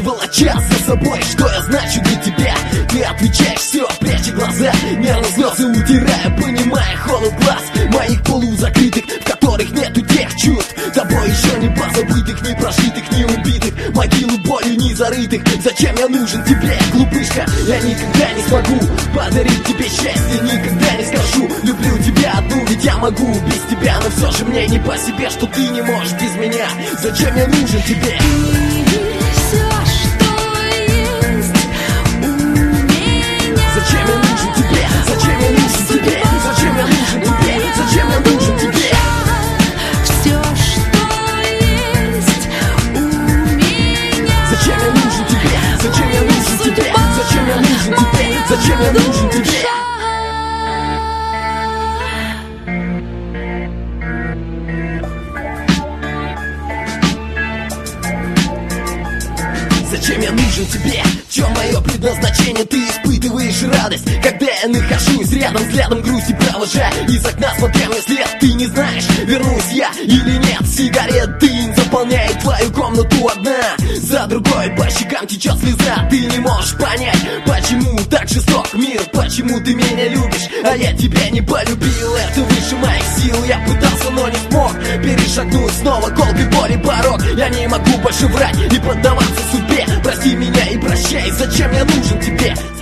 волоча за собой, что я значу для тебя. Ты отвечаешь все, пряча глаза, нервно слезы утирая, понимая холод глаз моих полузакрытых, в которых нету тех чувств, тобой еще не позабытых, не прожитых, не убитых, могилу болью не зарытых. Зачем я нужен тебе, глупышка? Я никогда не смогу подарить тебе счастье, никогда не скажу люблю тебя одну, ведь я могу без тебя, но все же мне не по себе, что ты не можешь без меня. Зачем я нужен тебе? Зачем я нужен тебе? Зачем я нужен тебе? Зачем я нужен тебе? Зачем я нужен тебе? Все, что есть у меня. Зачем я нужен тебе? Зачем я нужен тебе? Зачем я нужен тебе? Зачем я нужен тебе? Зачем я нужен тебе? В чем мое предназначение? Ты испытываешь радость, когда я нахожусь рядом, взглядом грусти провожая из окна, смотря мне вслед. Ты не знаешь, вернусь я или нет. Сигарет дым заполняет твою комнату одна за другой, по щекам течет слеза. Ты не можешь понять, почему так жесток мир, почему ты меня любишь, а я тебя не полюбил. Это выше моих сил, я пытался, но не смог перешагнуть снова колкой боли порог. Я не могу больше врать и поддаваться судьбе. Прости меня и прощай, зачем я нужен тебе?